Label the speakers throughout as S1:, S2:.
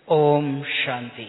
S1: ओम शांति।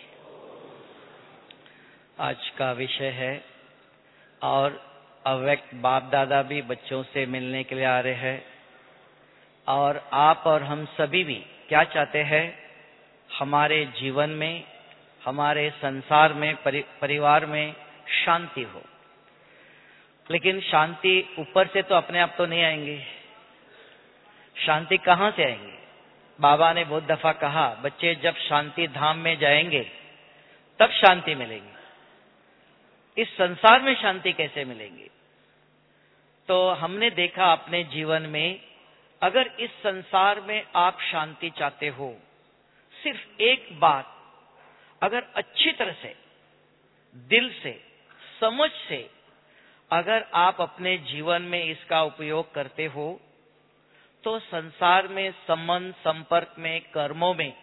S1: आज का विषय है और अव्यक्त बाप दादा भी बच्चों से मिलने के लिए आ रहे हैं और आप और हम सभी भी क्या चाहते हैं, हमारे जीवन में, हमारे संसार में, परिवार में शांति हो। लेकिन शांति ऊपर से तो अपने आप तो नहीं आएंगे। शांति कहाँ से आएंगे? बाबा ने बहुत दफा कहा, बच्चे जब शांति धाम में जाएंगे तब शांति मिलेगी। इस संसार में शांति कैसे मिलेगी? तो हमने देखा अपने जीवन में, अगर इस संसार में आप शांति चाहते हो, सिर्फ एक बात अगर अच्छी तरह से, दिल से, समझ से अगर आप अपने जीवन में इसका उपयोग करते हो, तो संसार में संबंध, संपर्क में, कर्मों में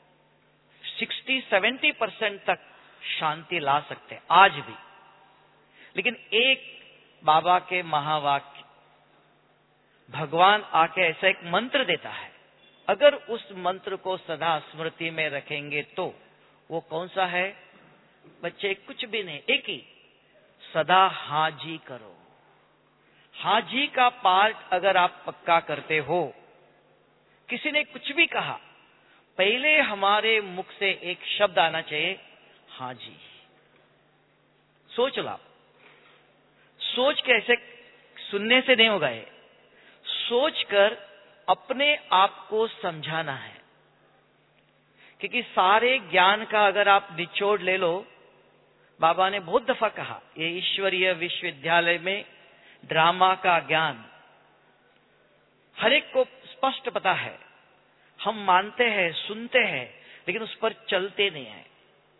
S1: 60-70% तक शांति ला सकते हैं आज भी। लेकिन एक बाबा के महावाक्य, भगवान आके ऐसा एक मंत्र देता है, अगर उस मंत्र को सदा स्मृति में रखेंगे तो वो कौन सा है बच्चे? कुछ भी नहीं, एक ही, सदा हाजी करो। हाजी का पार्ट अगर आप पक्का करते हो, किसी ने कुछ भी कहा, पहले हमारे मुख से एक शब्द आना चाहिए, हाजी। सोच लो, सोच के ऐसे सुनने से नहीं होगा, ये सोचकर अपने आप को समझाना है। क्योंकि सारे ज्ञान का अगर आप निचोड़ ले लो, बाबा ने बहुत दफा कहा, ये ईश्वरीय विश्वविद्यालय में ड्रामा का ज्ञान हर एक को स्पष्ट पता है। हम मानते हैं, सुनते हैं, लेकिन उस पर चलते नहीं है।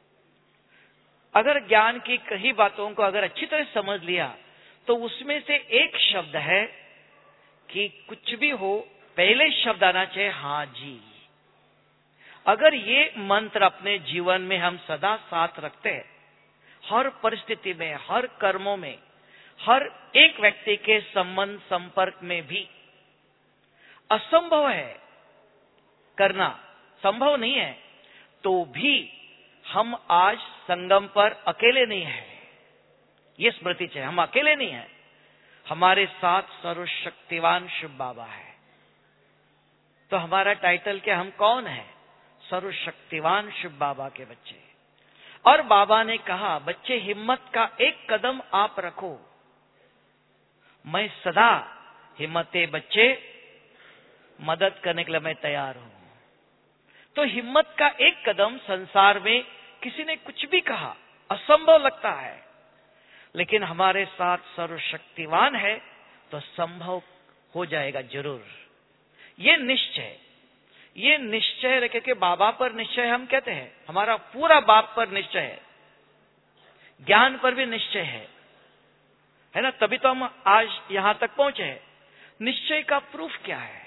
S1: अगर ज्ञान की कई बातों को अगर अच्छी तरह समझ लिया, तो उसमें से एक शब्द है कि कुछ भी हो, पहले शब्द आना चाहिए हाँ जी। अगर ये मंत्र अपने जीवन में हम सदा साथ रखते हैं, हर परिस्थिति में, हर कर्मों में, हर एक व्यक्ति के संबंध, संपर्क में भी, असंभव है करना, संभव नहीं है, तो भी हम आज संगम पर अकेले नहीं हैं। ये स्मृति चाहिए, हम अकेले नहीं हैं, हमारे साथ सर्वशक्तिवान शिव बाबा है। तो हमारा टाइटल क्या, हम कौन है? सर्वशक्तिवान शिव बाबा के बच्चे। और बाबा ने कहा, बच्चे हिम्मत का एक कदम आप रखो। मैं सदा हिम्मते बच्चे मदद करने के लिए मैं तैयार हूं। तो हिम्मत का एक कदम, संसार में किसी ने कुछ भी कहा, असंभव लगता है, लेकिन हमारे साथ सर्वशक्तिवान है तो संभव हो जाएगा जरूर। ये निश्चय, ये निश्चय रखे कि बाबा पर निश्चय हम कहते हैं, हमारा पूरा बाप पर निश्चय है, ज्ञान पर भी निश्चय है ना, तभी तो हम आज यहां तक पहुंचे हैं। निश्चय का प्रूफ क्या है?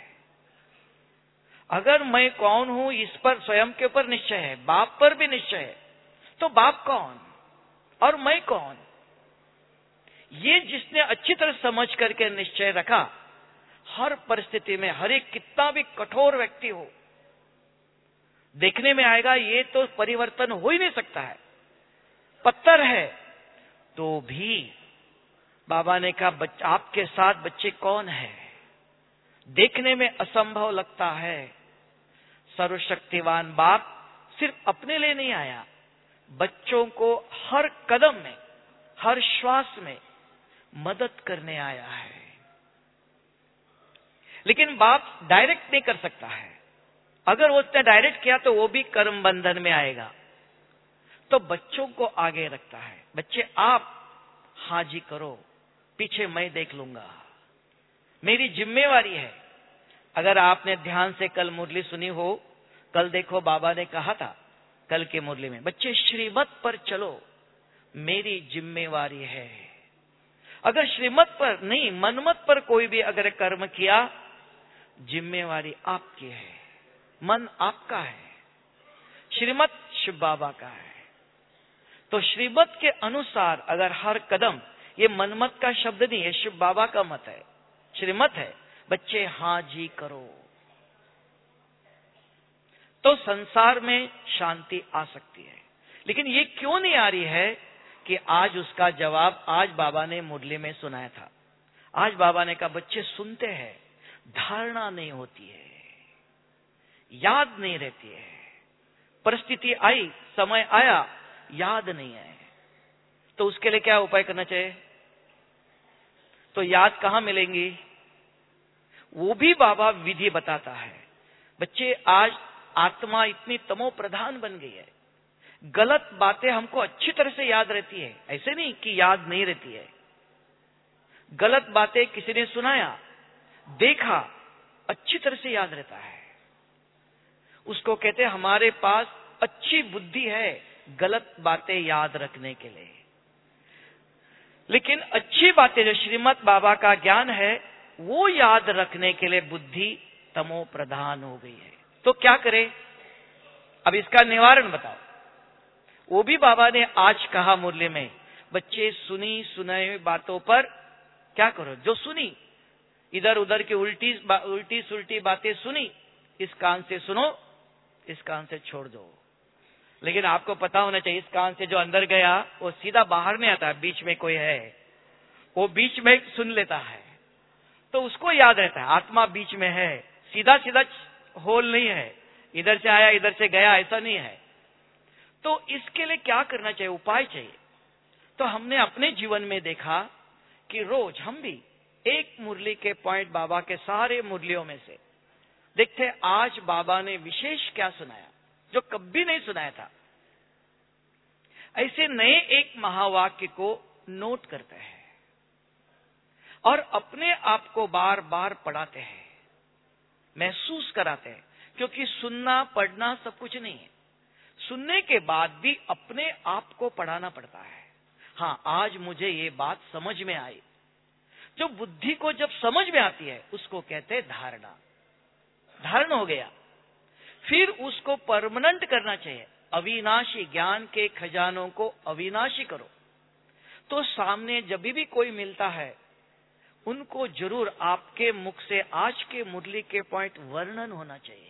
S1: अगर मैं कौन हूं, इस पर स्वयं के ऊपर निश्चय है, बाप पर भी निश्चय है, तो बाप कौन और मैं कौन? ये जिसने अच्छी तरह समझ करके निश्चय रखा, हर परिस्थिति में, हर एक कितना भी कठोर व्यक्ति हो, देखने में आएगा ये तो परिवर्तन हो ही नहीं सकता है, पत्थर है, तो भी बाबा ने कहा, आपके साथ बच्चे कौन है? देखने में असंभव लगता है, सर्वशक्तिवान बाप सिर्फ अपने लिए नहीं आया, बच्चों को हर कदम में, हर श्वास में मदद करने आया है। लेकिन बाप डायरेक्ट नहीं कर सकता है, अगर वो उसने डायरेक्ट किया तो वो भी कर्म बंधन में आएगा, तो बच्चों को आगे रखता है। बच्चे आप हाजी करो, पीछे मैं देख लूंगा, मेरी जिम्मेवारी है। अगर आपने ध्यान से कल मुरली सुनी हो, कल देखो बाबा ने कहा था कल के मुरली में, बच्चे श्रीमत पर चलो, मेरी जिम्मेवारी है। अगर श्रीमत पर नहीं, मनमत पर कोई भी अगर कर्म किया, जिम्मेवारी आपकी है, मन आपका है, श्रीमत शिव बाबा का है। तो श्रीमत के अनुसार अगर हर कदम, ये मनमत का शब्द नहीं है, शिव बाबा का मत है, श्रीमत है, बच्चे हाँ जी करो। तो संसार में शांति आ सकती है। लेकिन ये क्यों नहीं आ रही है कि आज उसका जवाब आज बाबा ने मुरली में सुनाया था। आज बाबा ने कहा बच्चे सुनते हैं, धारणा नहीं होती है, याद नहीं रहती है, परिस्थिति आई, समय आया, याद नहीं है, तो उसके लिए क्या उपाय करना चाहिए? तो याद कहां मिलेंगी? वो भी बाबा विधि बताता है। बच्चे आज आत्मा इतनी तमो प्रधान बन गई है, गलत बातें हमको अच्छी तरह से याद रहती है, ऐसे नहीं कि याद नहीं रहती है। गलत बातें किसी ने सुनाया, देखा, अच्छी तरह से याद रहता है। उसको कहते हैं हमारे पास अच्छी बुद्धि है गलत बातें याद रखने के लिए। लेकिन अच्छी बातें जो श्रीमद् बाबा का ज्ञान है वो याद रखने के लिए बुद्धि तमो प्रधान हो गई है। तो क्या करें? अब इसका निवारण बताओ। वो भी बाबा ने आज कहा मुरली में, बच्चे सुनी सुनाई बातों पर क्या करो? जो सुनी, इधर उधर की उल्टी सुल्टी बातें सुनी, इस कान से सुनो, इस कान से छोड़ दो। लेकिन आपको पता होना चाहिए, इस कान से जो अंदर गया वो सीधा बाहर नहीं आता, बीच में कोई है, वो बीच में सुन लेता है, तो उसको याद रहता है आत्मा बीच में है, सीधा सीधा होल नहीं है, इधर से आया इधर से गया, ऐसा नहीं है। तो इसके लिए क्या करना चाहिए? उपाय चाहिए। तो हमने अपने जीवन में देखा कि रोज हम भी एक मुरली के पॉइंट बाबा के सारे मुरलियों में से देखते आज बाबा ने विशेष क्या सुनाया जो कभी नहीं सुनाया था। ऐसे नए एक महावाक्य को नोट करते हैं और अपने आप को बार बार पढ़ाते हैं, महसूस कराते हैं। क्योंकि सुनना पढ़ना सब कुछ नहीं है, सुनने के बाद भी अपने आप को पढ़ाना पड़ता है। हाँ, आज मुझे ये बात समझ में आई। जो बुद्धि को जब समझ में आती है उसको कहते हैं धारणा। धारण हो गया, फिर उसको परमानेंट करना चाहिए। अविनाशी ज्ञान के खजानों को अविनाशी करो। तो सामने जब भी कोई मिलता है उनको जरूर आपके मुख से आज के मुरली के पॉइंट वर्णन होना चाहिए।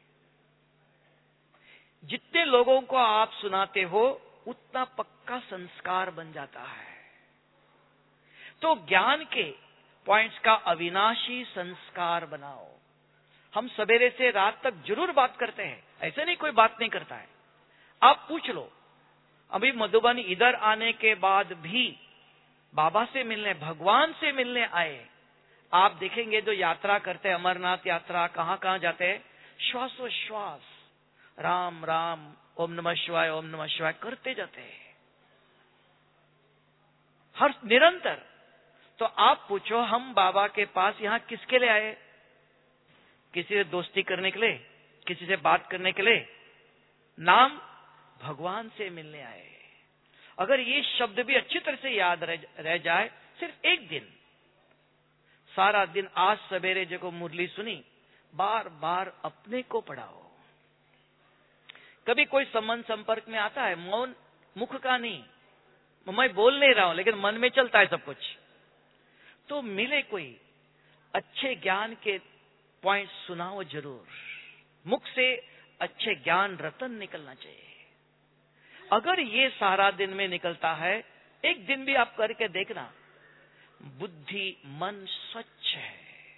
S1: जितने लोगों को आप सुनाते हो उतना पक्का संस्कार बन जाता है। तो ज्ञान के पॉइंट्स का अविनाशी संस्कार बनाओ। हम सवेरे से रात तक जरूर बात करते हैं, ऐसे नहीं कोई बात नहीं करता है। आप पूछ लो, अभी मधुबन इधर आने के बाद भी बाबा से मिलने, भगवान से मिलने आए। आप देखेंगे जो यात्रा करते हैं, अमरनाथ यात्रा, कहां कहां जाते हैं, श्वासोश्वास राम राम, ओम नमः शिवाय करते जाते हैं हर निरंतर। तो आप पूछो हम बाबा के पास यहां किसके लिए आए? किसी से दोस्ती करने के लिए, किसी से बात करने के लिए? नाम भगवान से मिलने आए। अगर ये शब्द भी अच्छी तरह से याद रह जाए, सिर्फ एक दिन, सारा दिन, आज सवेरे जो मुरली सुनी, बार बार अपने को पढ़ाओ। कभी कोई संबंध संपर्क में आता है, मौन, मुख का नहीं, मैं बोल नहीं रहा हूं लेकिन मन में चलता है सब कुछ, तो मिले कोई अच्छे ज्ञान के पॉइंट सुनाओ जरूर। मुख से अच्छे ज्ञान रतन निकलना चाहिए। अगर ये सारा दिन में निकलता है, एक दिन भी आप करके देखना, बुद्धि मन स्वच्छ है।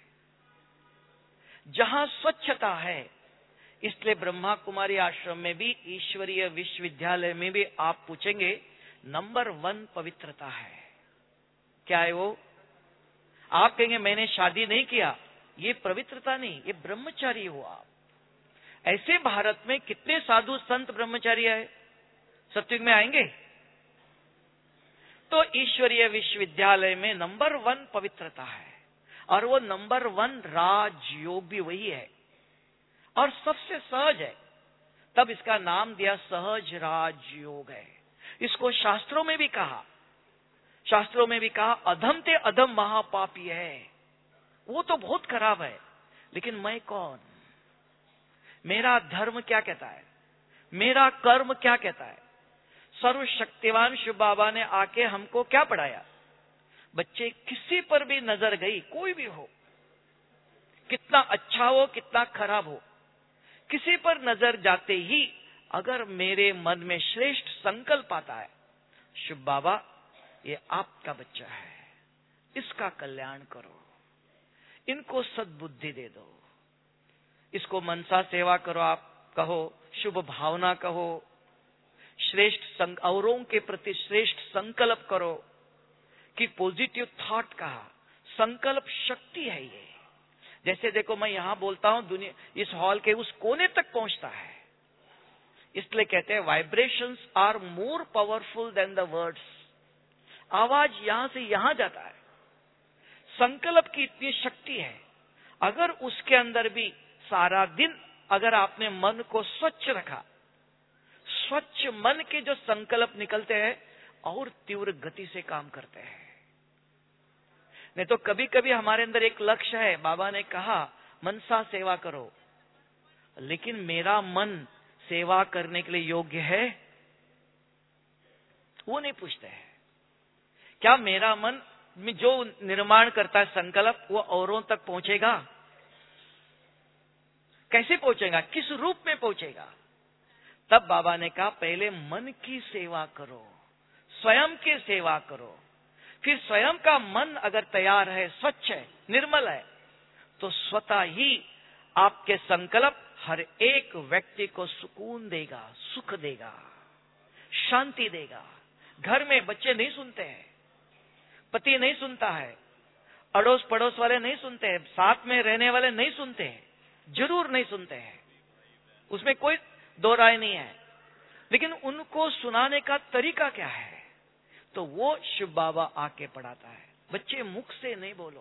S1: जहां स्वच्छता है, इसलिए ब्रह्मा कुमारी आश्रम में भी, ईश्वरीय विश्वविद्यालय में भी आप पूछेंगे, नंबर 1 पवित्रता है। क्या है वो? आप कहेंगे मैंने शादी नहीं किया, ये पवित्रता नहीं, ये ब्रह्मचारी हो आप। ऐसे भारत में कितने साधु संत ब्रह्मचारी है, सत्युग में आएंगे। तो ईश्वरीय विश्वविद्यालय में नंबर 1 पवित्रता है, और वो नंबर 1 राजयोग भी वही है, और सबसे सहज है, तब इसका नाम दिया सहज राजयोग है। इसको शास्त्रों में भी कहा, अधम ते अधम महापापी है। वो तो बहुत खराब है, लेकिन मैं कौन? मेरा धर्म क्या कहता है, मेरा कर्म क्या कहता है? सर्वशक्तिवान शिव बाबा ने आके हमको क्या पढ़ाया? बच्चे, किसी पर भी नजर गई, कोई भी हो, कितना अच्छा हो कितना खराब हो, किसी पर नजर जाते ही अगर मेरे मन में श्रेष्ठ संकल्प आता है, शुभ बाबा ये आपका बच्चा है, इसका कल्याण करो, इनको सद्बुद्धि दे दो, इसको मनसा सेवा करो, आप कहो, शुभ भावना कहो, श्रेष्ठ औरों के प्रति श्रेष्ठ संकल्प करो, कि पॉजिटिव थॉट कहा, संकल्प शक्ति है ये। जैसे देखो मैं यहां बोलता हूं, दुनिया इस हॉल के उस कोने तक पहुंचता है, इसलिए कहते हैं vibrations are more powerful than the words. आवाज यहां से यहां जाता है, संकल्प की इतनी शक्ति है। अगर उसके अंदर भी सारा दिन अगर आपने मन को स्वच्छ रखा, स्वच्छ मन के जो संकल्प निकलते हैं और तीव्र गति से काम करते हैं। नहीं तो कभी कभी हमारे अंदर एक लक्ष्य है, बाबा ने कहा मनसा सेवा करो, लेकिन मेरा मन सेवा करने के लिए योग्य है, वो नहीं पूछते हैं। क्या मेरा मन में जो निर्माण करता है संकल्प, वो औरों तक पहुंचेगा? कैसे पहुंचेगा, किस रूप में पहुंचेगा? तब बाबा ने कहा पहले मन की सेवा करो, स्वयं की सेवा करो। फिर स्वयं का मन अगर तैयार है, स्वच्छ है, निर्मल है, तो स्वतः ही आपके संकल्प हर एक व्यक्ति को सुकून देगा, सुख देगा, शांति देगा। घर में बच्चे नहीं सुनते हैं, पति नहीं सुनता है, अड़ोस पड़ोस वाले नहीं सुनते हैं, साथ में रहने वाले नहीं सुनते हैं, जरूर नहीं सुनते हैं, उसमें कोई दो राय नहीं है। लेकिन उनको सुनाने का तरीका क्या है? तो वो शिव बाबा आके पढ़ाता है। बच्चे मुख से नहीं बोलो,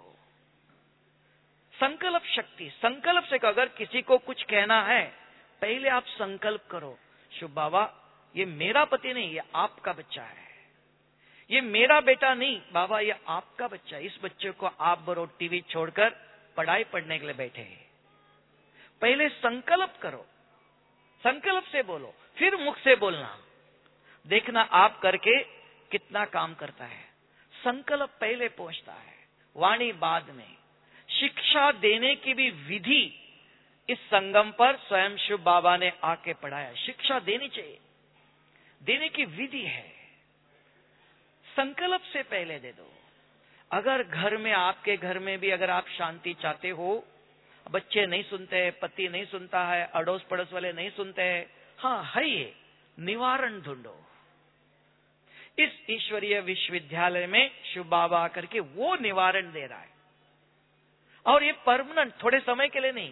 S1: संकल्प शक्ति, संकल्प से अगर किसी को कुछ कहना है, पहले आप संकल्प करो, शिव बाबा ये मेरा पति नहीं, ये आपका बच्चा है, ये मेरा बेटा नहीं बाबा, ये आपका बच्चा है। इस बच्चे को आप बरो टीवी छोड़कर पढ़ाई पढ़ने के लिए बैठे हैं। पहले संकल्प करो, संकल्प से बोलो, फिर मुख से बोलना। देखना आप करके कितना काम करता है। संकल्प पहले पहुंचता है, वाणी बाद में। शिक्षा देने की भी विधि इस संगम पर स्वयं शिव बाबा ने आके पढ़ाया। शिक्षा देनी चाहिए, देने की विधि है। संकल्प से पहले दे दो। अगर घर में, आपके घर में भी अगर आप शांति चाहते हो, बच्चे नहीं सुनते हैं, पति नहीं सुनता है, अड़ोस पड़ोस वाले नहीं सुनते हैं, हाँ है ये, निवारण ढूंढो। इस ईश्वरीय विश्वविद्यालय में शिव बाबा आकर के वो निवारण दे रहा है, और ये परमानेंट, थोड़े समय के लिए नहीं।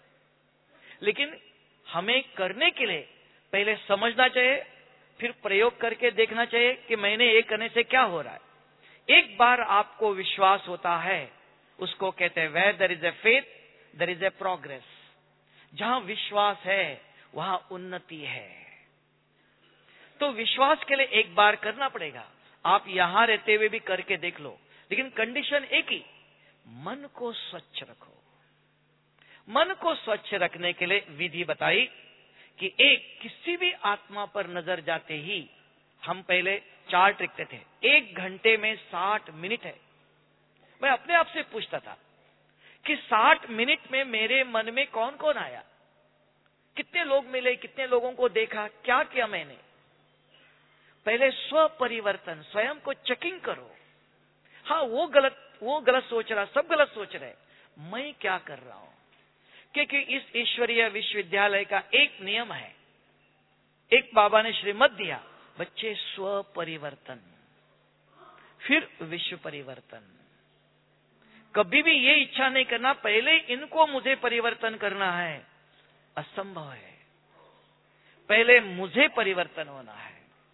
S1: लेकिन हमें करने के लिए पहले समझना चाहिए, फिर प्रयोग करके देखना चाहिए कि मैंने ये करने से क्या हो रहा है। एक बार आपको विश्वास होता है, उसको कहते हैं where there is a faith there is a progress. जहां विश्वास है वहां उन्नति है। तो विश्वास के लिए एक बार करना पड़ेगा। आप यहां रहते हुए भी करके देख लो, लेकिन कंडीशन एक ही, मन को स्वच्छ रखो। मन को स्वच्छ रखने के लिए विधि बताई कि किसी भी आत्मा पर नजर जाते ही हम पहले चार्ट लिखते थे, 1 घंटे में 60 मिनट है। मैं अपने आप से पूछता था कि 60 मिनट में मेरे मन में कौन कौन आया, कितने लोग मिले, कितने लोगों को देखा, क्या किया मैंने। पहले स्व परिवर्तन, स्वयं को चेकिंग करो। हाँ वो गलत सोच रहा, सब गलत सोच रहे, मैं क्या कर रहा हूं? क्योंकि इस ईश्वरीय विश्वविद्यालय का एक नियम है, एक बाबा ने श्रीमत दिया, बच्चे स्व परिवर्तन फिर विश्व परिवर्तन। कभी भी ये इच्छा नहीं करना पहले इनको मुझे परिवर्तन करना है, असंभव है। पहले मुझे परिवर्तन होना है।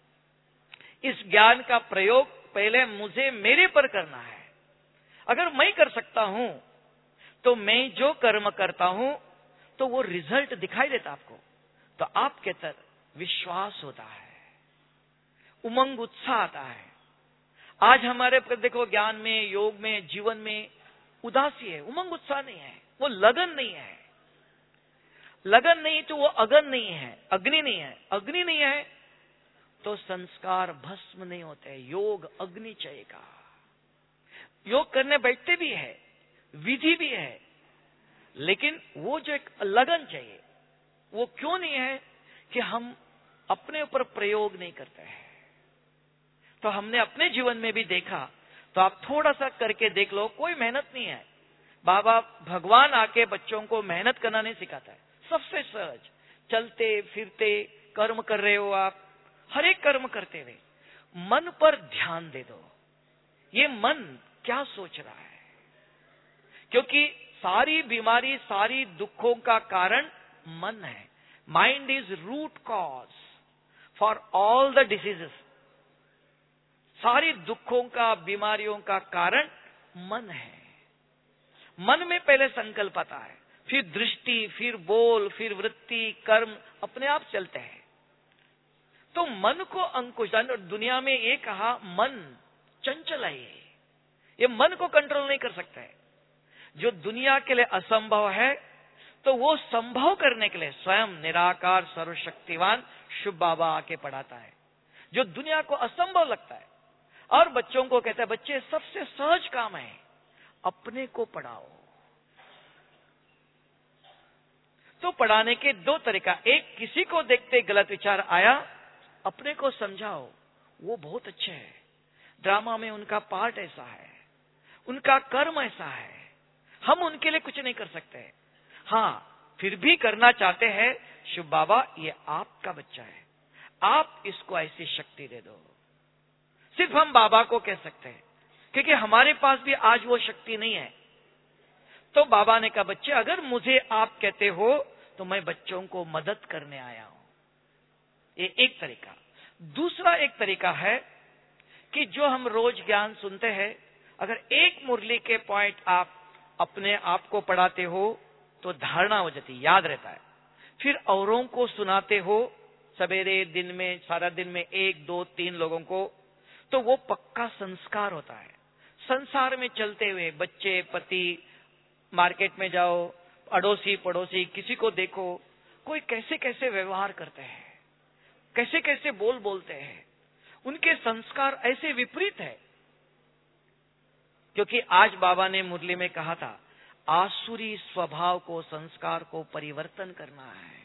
S1: इस ज्ञान का प्रयोग पहले मुझे मेरे पर करना है। अगर मैं कर सकता हूं तो मैं जो कर्म करता हूं तो वो रिजल्ट दिखाई देता आपको, तो आपके अंदर विश्वास होता है, उमंग उत्साह आता है। आज हमारे देखो ज्ञान में, योग में, जीवन में उदासी है, उमंग उत्साह नहीं है, वो लगन नहीं है। लगन नहीं तो वो अगन नहीं है, अग्नि नहीं है। अग्नि नहीं है तो संस्कार भस्म नहीं होते। योग अग्नि चाहिएगा। योग करने बैठते भी है, विधि भी है, लेकिन वो जो एक लगन चाहिए, वो क्यों नहीं है कि हम अपने ऊपर प्रयोग नहीं करते हैं। तो हमने अपने जीवन में भी देखा, तो आप थोड़ा सा करके देख लो, कोई मेहनत नहीं है। बाबा भगवान आके बच्चों को मेहनत करना नहीं सिखाता है। सबसे सहज, चलते फिरते कर्म कर रहे हो आप, हर एक कर्म करते हुए मन पर ध्यान दे दो, ये मन क्या सोच रहा है। क्योंकि सारी बीमारी, सारी दुखों का कारण मन है। Mind is root cause for all the diseases. सारी दुखों का, बीमारियों का कारण मन है। मन में पहले संकल्प आता है, फिर दृष्टि, फिर बोल, फिर वृत्ति, कर्म अपने आप चलते हैं। तो मन को अंकुश, दुनिया में ये कहा मन चंचल है, ये मन को कंट्रोल नहीं कर सकता है। जो दुनिया के लिए असंभव है, तो वो संभव करने के लिए स्वयं निराकार सर्वशक्तिवान शुभ बाबा आके पढ़ाता है। जो दुनिया को असंभव लगता है और बच्चों को कहता है, बच्चे सबसे सहज काम है, अपने को पढ़ाओ। तो पढ़ाने के दो तरीका, एक किसी को देखते गलत विचार आया, अपने को समझाओ, वो बहुत अच्छे हैं, ड्रामा में उनका पार्ट ऐसा है, उनका कर्म ऐसा है, हम उनके लिए कुछ नहीं कर सकते। हाँ, फिर भी करना चाहते हैं, शुभ बाबा ये आपका बच्चा है, आप इसको ऐसी शक्ति दे दो। सिर्फ हम बाबा को कह सकते हैं, क्योंकि हमारे पास भी आज वो शक्ति नहीं है। तो बाबा ने कहा, बच्चे अगर मुझे आप कहते हो तो मैं बच्चों को मदद करने आया हूं। ये एक तरीका। दूसरा एक तरीका है कि जो हम रोज ज्ञान सुनते हैं, अगर एक मुरली के पॉइंट आप अपने आप को पढ़ाते हो तो धारणा हो जाती, याद रहता है। फिर औरों को सुनाते हो, सवेरे दिन में, सारा दिन में 1, 2, 3 लोगों को, तो वो पक्का संस्कार होता है। संसार में चलते हुए बच्चे, पति, मार्केट में जाओ, अड़ोसी पड़ोसी किसी को देखो, कोई कैसे कैसे व्यवहार करते हैं, कैसे कैसे बोलते हैं, उनके संस्कार ऐसे विपरीत है। क्योंकि आज बाबा ने मुरली में कहा था, आसुरी स्वभाव को, संस्कार को परिवर्तन करना है,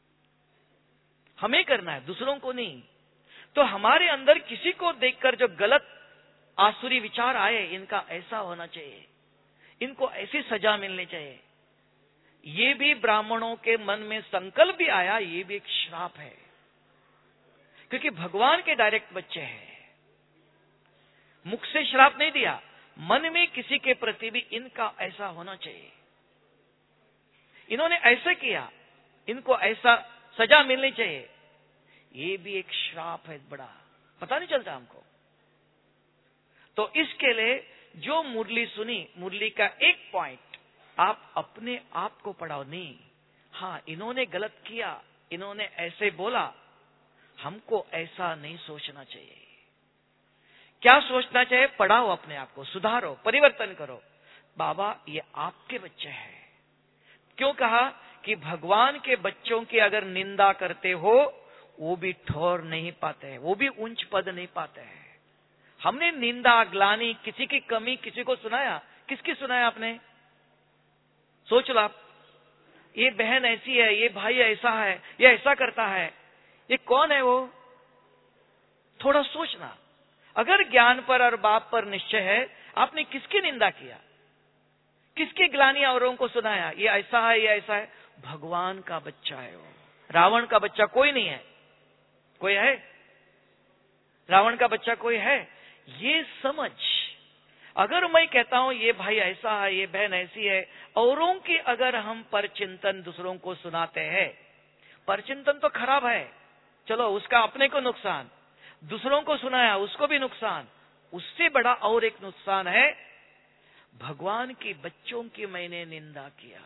S1: हमें करना है, दूसरों को नहीं। तो हमारे अंदर किसी को देखकर जो गलत आसुरी विचार आए, इनका ऐसा होना चाहिए, इनको ऐसी सजा मिलनी चाहिए, ये भी ब्राह्मणों के मन में संकल्प भी आया, ये भी एक श्राप है। क्योंकि भगवान के डायरेक्ट बच्चे हैं, मुख से श्राप नहीं दिया, मन में किसी के प्रति भी इनका ऐसा होना चाहिए, इन्होंने ऐसा किया, इनको ऐसा सजा मिलनी चाहिए, ये भी एक श्राप है बड़ा, पता नहीं चलता हमको। तो इसके लिए जो मुरली सुनी, मुरली का एक पॉइंट आप अपने आप को पढ़ाओ। नहीं, हाँ इन्होंने गलत किया, इन्होंने ऐसे बोला, हमको ऐसा नहीं सोचना चाहिए। क्या सोचना चाहिए? पढ़ाओ अपने आप को, सुधारो, परिवर्तन करो। बाबा ये आपके बच्चे हैं। क्यों कहा कि भगवान के बच्चों की अगर निंदा करते हो, वो भी ठोर नहीं पाते हैं, वो भी ऊंच पद नहीं पाते हैं। हमने निंदा, ग्लानि, किसी की कमी किसी को सुनाया, किसकी सुनाया आपने? सोच लो आप, ये बहन ऐसी है, ये भाई ऐसा है, ये ऐसा करता है, ये कौन है वो? थोड़ा सोचना। अगर ज्ञान पर और बाप पर निश्चय है, आपने किसकी निंदा किया, किसकी ग्लानि औरों को सुनाया, ये ऐसा है, ये ऐसा है? भगवान का बच्चा है वो, रावण का बच्चा कोई नहीं है। कोई है? रावण का बच्चा कोई है? ये समझ। अगर मैं कहता हूं ये भाई ऐसा है, ये बहन ऐसी है, औरों की अगर हम परचिंतन दूसरों को सुनाते हैं, परचिंतन तो खराब है, चलो उसका अपने को नुकसान, दूसरों को सुनाया उसको भी नुकसान, उससे बड़ा और एक नुकसान है, भगवान के बच्चों की मैंने निंदा किया।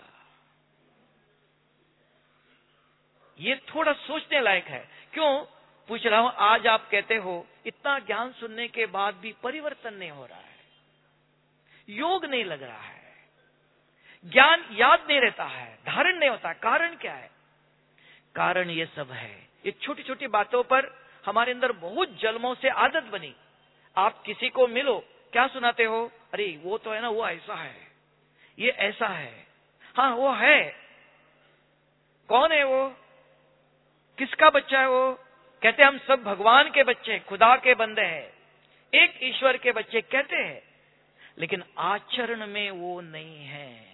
S1: ये थोड़ा सोचने लायक है। क्यों पूछ रहा हूं? आज आप कहते हो इतना ज्ञान सुनने के बाद भी परिवर्तन नहीं हो रहा है, योग नहीं लग रहा है, ज्ञान याद नहीं रहता है, धारण नहीं होता। कारण क्या है? कारण ये सब है, ये छोटी छोटी बातों पर हमारे अंदर बहुत जन्मों से आदत बनी। आप किसी को मिलो, क्या सुनाते हो? अरे वो तो है ना, वो ऐसा है, ये ऐसा है। हाँ वो है, कौन है वो? किसका बच्चा है वो? कहते हम सब भगवान के बच्चे, खुदा के बंदे हैं, एक ईश्वर के बच्चे कहते हैं, लेकिन आचरण में वो नहीं है।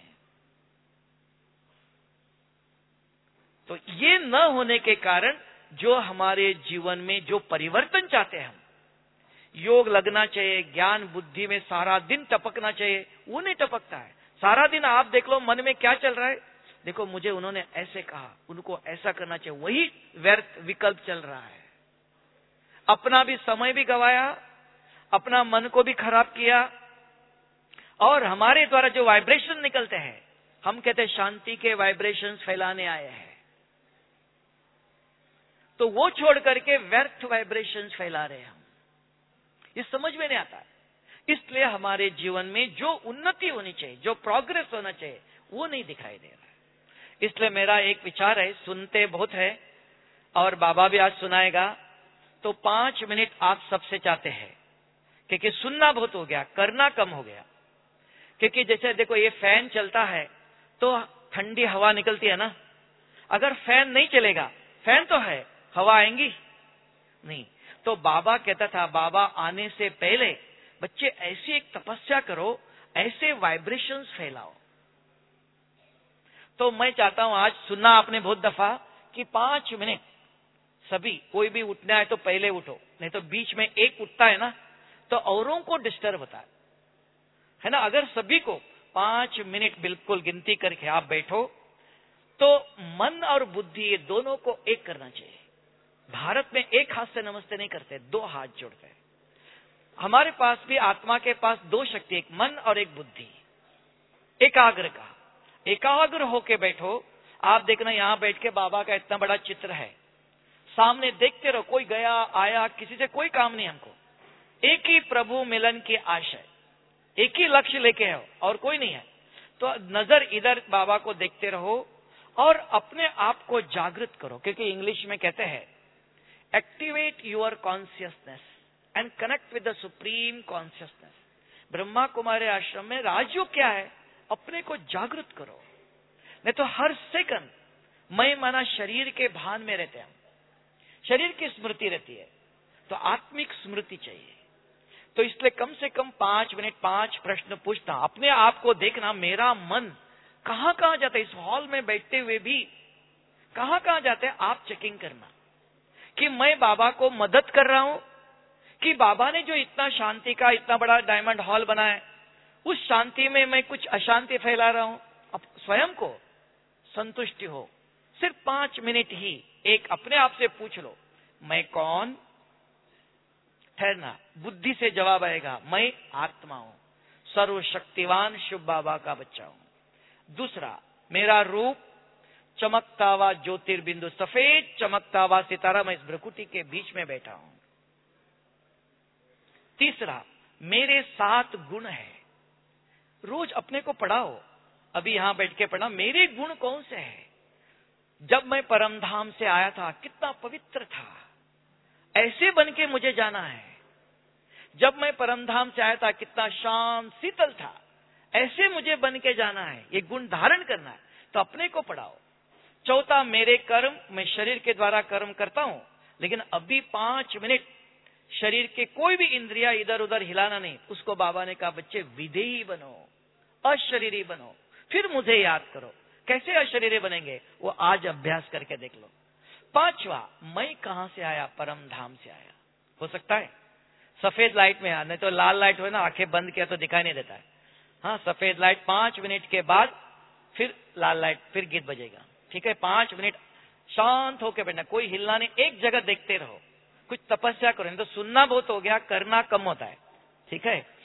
S1: तो ये न होने के कारण जो हमारे जीवन में जो परिवर्तन चाहते हैं हम, योग लगना चाहिए, ज्ञान बुद्धि में सारा दिन टपकना चाहिए, वो नहीं टपकता है। सारा दिन आप देख लो मन में क्या चल रहा है, देखो मुझे उन्होंने ऐसे कहा, उनको ऐसा करना चाहिए, वही व्यर्थ विकल्प चल रहा है। अपना भी समय भी गवाया, अपना मन को भी खराब किया, और हमारे द्वारा जो वाइब्रेशन निकलते हैं, हम कहते हैं शांति के वाइब्रेशंस फैलाने आए हैं, तो वो छोड़ करके व्यर्थ वाइब्रेशंस फैला रहे हैं हम। ये समझ में नहीं आता है। इसलिए हमारे जीवन में जो उन्नति होनी चाहिए, जो प्रोग्रेस होना चाहिए, वो नहीं दिखाई दे रहा है। इसलिए मेरा एक विचार है, सुनते बहुत है और बाबा भी आज सुनाएगा, तो 5 मिनट आप सबसे चाहते हैं, क्योंकि सुनना बहुत हो गया, करना कम हो गया। क्योंकि जैसे देखो ये फैन चलता है तो ठंडी हवा निकलती है ना, अगर फैन नहीं चलेगा, फैन तो है, हवा आएंगी नहीं। तो बाबा कहता था, बाबा आने से पहले बच्चे ऐसी एक तपस्या करो, ऐसे वाइब्रेशंस फैलाओ। तो मैं चाहता हूं, आज सुनना आपने बहुत दफा कि 5 मिनट सभी, कोई भी उठना है तो पहले उठो, नहीं तो बीच में एक उठता है ना तो औरों को डिस्टर्ब होता है ना। अगर सभी को 5 मिनट बिल्कुल गिनती करके आप बैठो, तो मन और बुद्धि ये दोनों को एक करना चाहिए। भारत में एक हाथ से नमस्ते नहीं करते, 2 हाथ जोड़ते हैं। हमारे पास भी आत्मा के पास 2 शक्ति, एक मन और एक बुद्धि। एकाग्र का, एकाग्र होके बैठो। आप देखना यहां बैठ के बाबा का इतना बड़ा चित्र है, सामने देखते रहो, कोई गया आया, किसी से कोई काम नहीं हमको, एक ही प्रभु मिलन की आशय, एक ही लक्ष्य लेके हो और कोई नहीं है। तो नजर इधर बाबा को देखते रहो और अपने आप को जागृत करो, क्योंकि इंग्लिश में कहते हैं activate your consciousness and connect with the supreme consciousness. Brahma Kumari ashram में राजयोग क्या है, अपने को जागृत करो। नहीं तो हर सेकंड मैं माना शरीर के भान में रहते हैं, शरीर की स्मृति रहती है, तो आत्मिक स्मृति चाहिए। तो इसलिए कम से कम 5 मिनट 5 प्रश्न पूछना, अपने आप को देखना, मेरा मन कहां कहां जाता है, इस हॉल में बैठते हुए भी कहां कहां जाते हैं, आप चेकिंग करना कि मैं बाबा को मदद कर रहा हूं, कि बाबा ने जो इतना शांति का इतना बड़ा डायमंड हॉल बनाया है, उस शांति में मैं कुछ अशांति फैला रहा हूं। अब स्वयं को संतुष्टि हो, सिर्फ 5 मिनट ही एक अपने आप से पूछ लो, मैं कौन? ठहरना, बुद्धि से जवाब आएगा, मैं आत्मा हूं, सर्वशक्तिवान शिव बाबा का बच्चा हूं। दूसरा, मेरा रूप चमकता हुआ ज्योतिर्बिंदु, सफेद चमकता हुआ सितारा, मैं इस भ्रकुटी के बीच में बैठा हूं। तीसरा, मेरे 7 गुण हैं। रोज अपने को पढ़ाओ, अभी यहां बैठ के पढ़ा, मेरे गुण कौन से हैं? जब मैं परमधाम से आया था कितना पवित्र था, ऐसे बन के मुझे जाना है। जब मैं परमधाम से आया था कितना शांत शीतल था, ऐसे मुझे बन के जाना है, ये गुण धारण करना है, तो अपने को पढ़ाओ। चौथा, मेरे कर्म, मैं शरीर के द्वारा कर्म करता हूं, लेकिन अभी 5 मिनट शरीर के कोई भी इंद्रिया इधर उधर हिलाना नहीं। उसको बाबा ने कहा, बच्चे विधेयी बनो, अशरीरी बनो, फिर मुझे याद करो। कैसे अशरीरी बनेंगे, वो आज अभ्यास करके देख लो। 5वां, मैं कहां से आया? परम धाम से आया। हो सकता है सफेद लाइट में, नहीं तो लाल लाइट हो ना, आंखें बंद किया तो दिखाई नहीं देता है। हाँ, सफेद लाइट 5 मिनट के बाद फिर लाल लाइट, फिर गीत बजेगा। ठीक है, 5 मिनट शांत होकर बैठना, कोई हिलना नहीं, एक जगह देखते रहो, कुछ तपस्या करो। नहीं तो सुनना बहुत हो गया, करना कम होता है। ठीक है।